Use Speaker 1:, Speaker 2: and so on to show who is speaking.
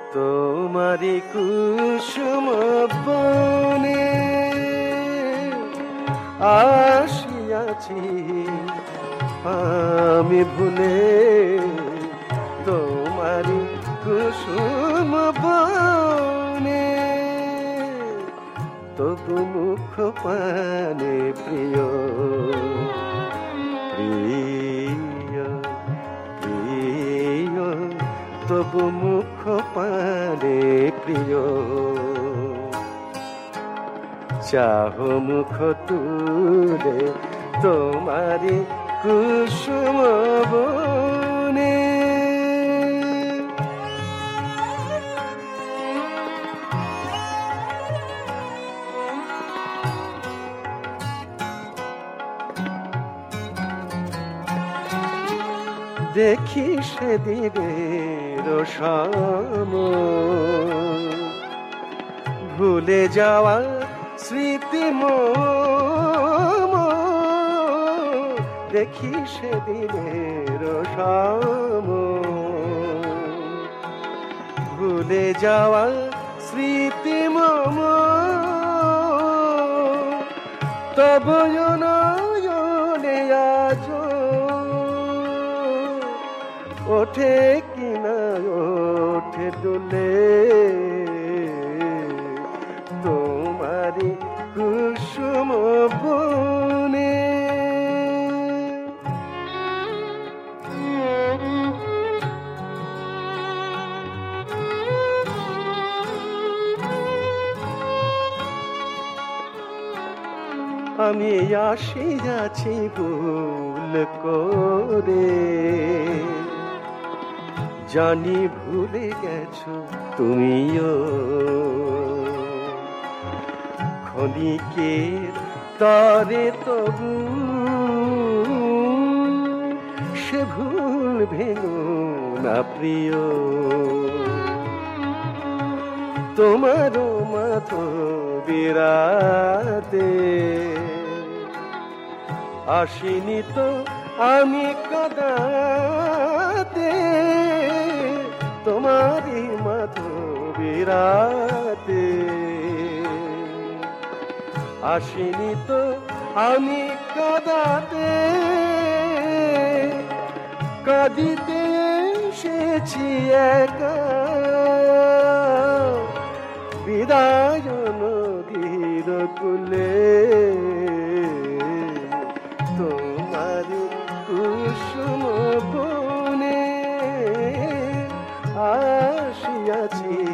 Speaker 1: তোমারি কুসুম বনে আসিয়াছি আমি ভুলে, তোমারি কুসুম বনে তবু মুখ পানে প্রিয় প্রিয় প্রিয়, তবু মুখ পানে প্রিয়। চাহ মুখ তুলে তোমারি কুসুম বনে। দেখি সেদিনের সম ভুলে যাওয়া স্মৃতি মম, দেখি সেদিনের সম ভুলে যাওয়া স্মৃতি মম, তবু নয়নে আজ ওঠে কিনা ওঠে দুলে তোমারি কুসুম বনে। আমি আসিয়াছি ভুল করে, জানি ভুলে গেছো তুমিও, ক্ষণিকের তরে তবু সে ভুল ভেঙো না প্রিয়। তোমারও মাধবীরাতে আসিনি তো আমি কাদাতে, তোমারি মাধবীরাতে আসিনি তো আমি কাদাতে, কাঁদিতে এসেছি একা বিদায় নদীর কূলে, তোমারি কুসুম বনে আসিয়াছি